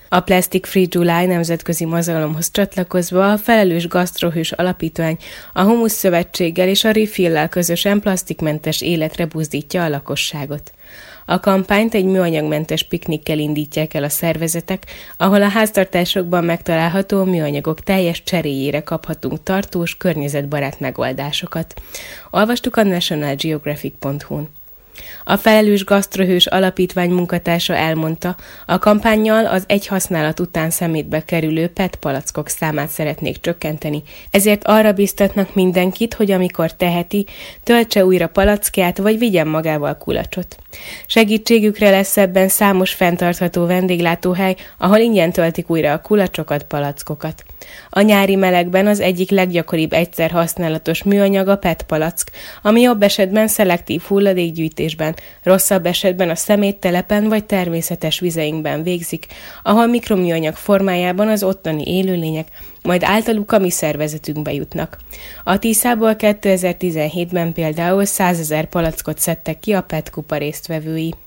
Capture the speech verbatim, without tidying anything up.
A Plastic Free July nemzetközi mozgalomhoz csatlakozva a Felelős Gasztrohős Alapítvány a Humusz Szövetséggel és a Refill-lel közösen plasztikmentes életre buzdítja a lakosságot. A kampányt egy műanyagmentes piknikkel indítják el a szervezetek, ahol a háztartásokban megtalálható műanyagok teljes cseréjére kaphatunk tartós, környezetbarát megoldásokat. Olvastuk a national geographic pont hu-n. A Felelős Gasztrohős Alapítvány munkatársa elmondta, a kampánnyal az egy használat után szemétbe kerülő pé é té palackok számát szeretnék csökkenteni, ezért arra biztatnak mindenkit, hogy amikor teheti, töltse újra palackját, vagy vigyen magával kulacsot. Segítségükre lesz ebben számos fenntartható vendéglátóhely, ahol ingyen töltik újra a kulacsokat, palackokat. A nyári melegben az egyik leggyakoribb egyszer használatos műanyag a pé é té palack, ami jobb esetben szelektív hulladékgyűjtésben, rosszabb esetben a szeméttelepen vagy természetes vizeinkben végzik, ahol mikroműanyag formájában az ottani élőlények majd általuk a mi szervezetünkbe jutnak. A Tiszából kétezer-tizenhétben például százezer palackot szedtek ki a pé é té kupa résztvevői.